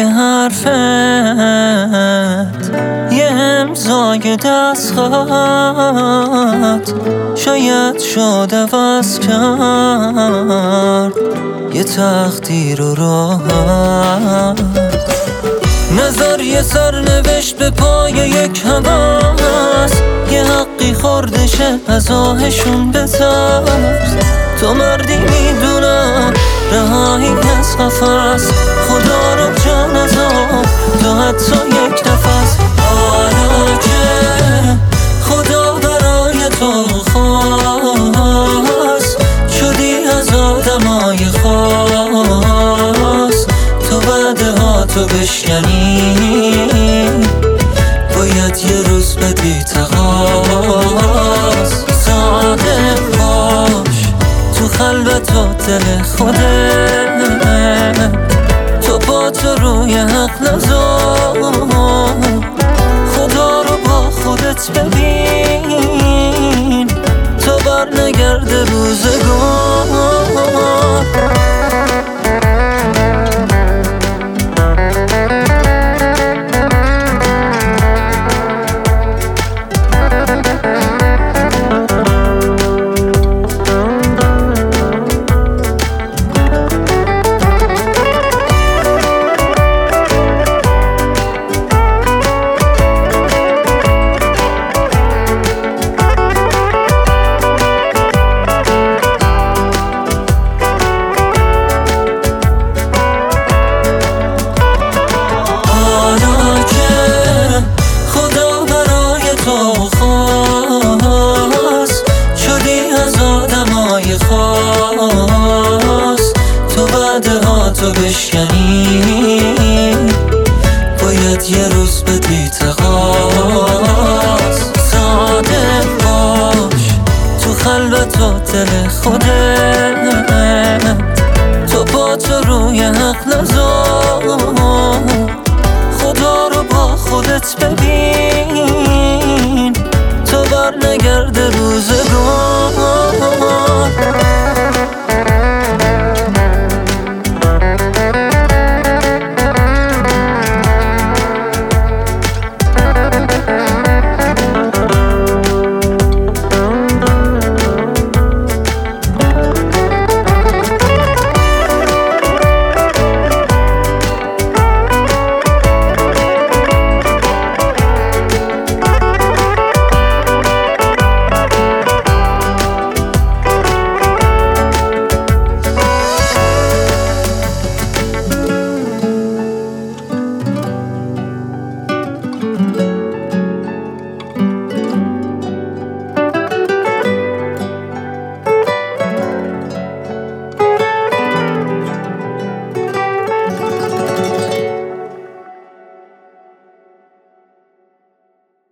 یه حرفت، یه امضای دستخط شاید شد عوض کرد یه تقدیر و راحت. نظر یه سرنوشت به پای یک هوس، یه حقی خوردشه از آهشون بترس. تو مردی میدونم رهایی از قفس، خدا رو جان از آب تو حتی یک نفس. حالا که خدا برای تو خواست، شدی از آدمای خاص. تو وعده ها تو بشکنی، باید یه روز بدی تقاس. صادق باش تو خلوت و دل خودت، تو با تو روی حق نذار. خدا رو با خودت ببین تو بر نگرده روزگار. تو وعده ها تو بشکنی، باید یه روز بدی تقاس. صادق باش تو خلوت و دل خودت، تو با تو روی حق نذار. خدا رو با خودت ببین